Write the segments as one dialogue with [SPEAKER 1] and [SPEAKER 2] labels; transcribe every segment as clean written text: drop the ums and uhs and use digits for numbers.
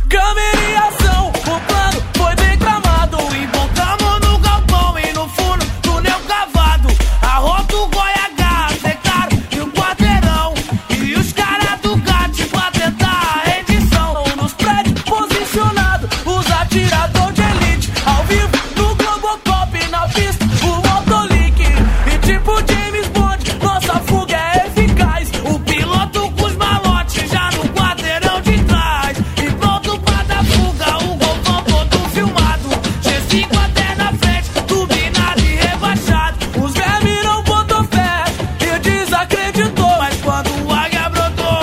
[SPEAKER 1] Câmera em ação, o plano foi bem tramado. Embocamos no galpão e no fundo do neo cavado. Arroto o Goiagá, secaram e o quarteirão. E os caras do GAT pra tentar a edição. Nos prédios posicionados, os atiradores de elite. Ao vivo no Globocop, na pista, o Motolink. E tipo James Bond, nossa fuga é eficaz. O piloto com os malotes já no quarteirão de trás. E pronto pra dar fuga, o golfão todo filmado. G5 até na frente, turbinado e rebaixado. Os vermes não botou fé e desacreditou. Mas quando o águia brotou,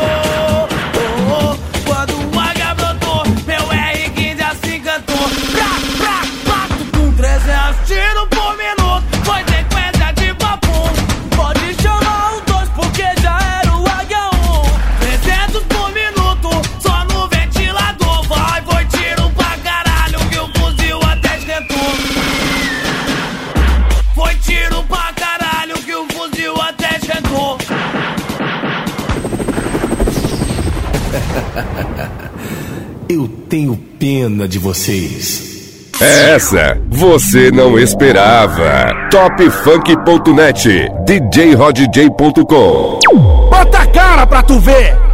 [SPEAKER 1] quando o águia brotou, meu R15 assim cantou. Pato com 300 tiros por minuto. Foi sequência de papum. Pode chamar o 2 porque já era o águia 1. 300 por minuto, só no ventilador. Vai, foi tiro pra caralho que o fuzil até esquentou. Foi tiro pra caralho que o fuzil até esquentou.
[SPEAKER 2] Eu tenho pena de vocês.
[SPEAKER 3] Essa você não esperava. Topfunk.net, djrodj.com.
[SPEAKER 4] Bota a cara pra tu ver!